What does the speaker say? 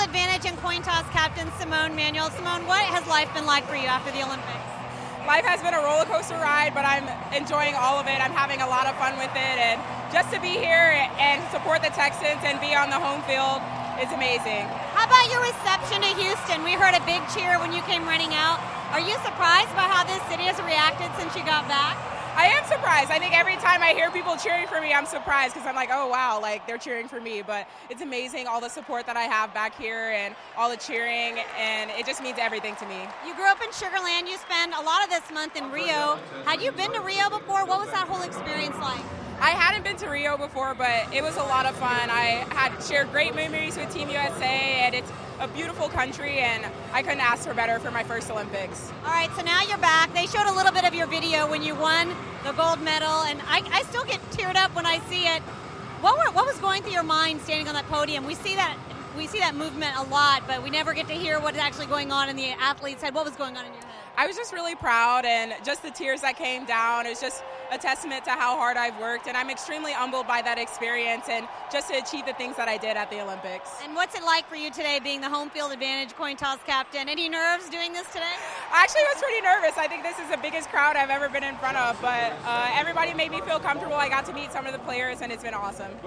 advantage and coin toss captain Simone Manuel. Simone, what has life been like for you after the Olympics? Life has been a roller coaster ride, but I'm enjoying all of it. I'm having a lot of fun with it, and just to be here and support the Texans and be on the home field is amazing. How about your reception to Houston? We heard a big cheer when you came running out. Are you surprised by how this city has reacted since you got back? I am surprised. I think every time I hear people cheering for me, I'm surprised because I'm like, oh, wow, like they're cheering for me. But it's amazing all the support that I have back here and all the cheering, and it just means everything to me. You grew up in Sugar Land. You spend a lot of this month in Rio. Had you been to Rio before? What was that whole experience like? I hadn't been to Rio before, but it was a lot of fun. I had shared great memories with Team USA, and it's a beautiful country, and I couldn't ask for better for my first Olympics. All right, so now you're back. They showed a little bit of your video when you won the gold medal, and I still get teared up when I see it. What was going through your mind standing on that podium? We see that movement a lot, but we never get to hear what is actually going on in the athlete's head. What was going on in your head? I was just really proud, and just the tears that came down, it was just a testament to how hard I've worked, and I'm extremely humbled by that experience and just to achieve the things that I did at the Olympics. And what's it like for you today being the home field advantage coin toss captain? Any nerves doing this today? I actually was pretty nervous. I think this is the biggest crowd I've ever been in front of, but everybody made me feel comfortable. I got to meet some of the players, and it's been awesome.